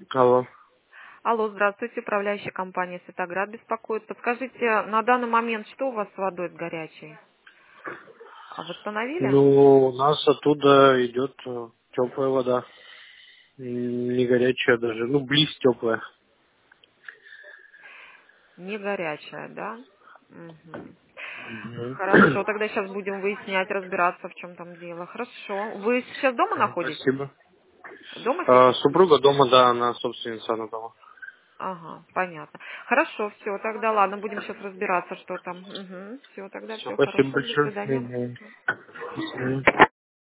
Алло. Алло, здравствуйте, управляющая компания «Светоград» беспокоит. Подскажите, на данный момент что у вас с водой с горячей? Восстановили? Ну, у нас оттуда идет теплая вода. Не горячая даже. Ну, близ теплая. Не горячая, да? Мгм. Мгм. Хорошо, тогда сейчас будем выяснять, разбираться, в чем там дело. Хорошо. Вы сейчас дома находитесь? Спасибо. Дома сейчас? Супруга дома, да, она собственница на дома. Ага, понятно. Хорошо, все, тогда ладно, будем сейчас разбираться, что там. Угу, все, тогда Все, все спасибо хорошо, до большое. свидания. Мгм. До свидания.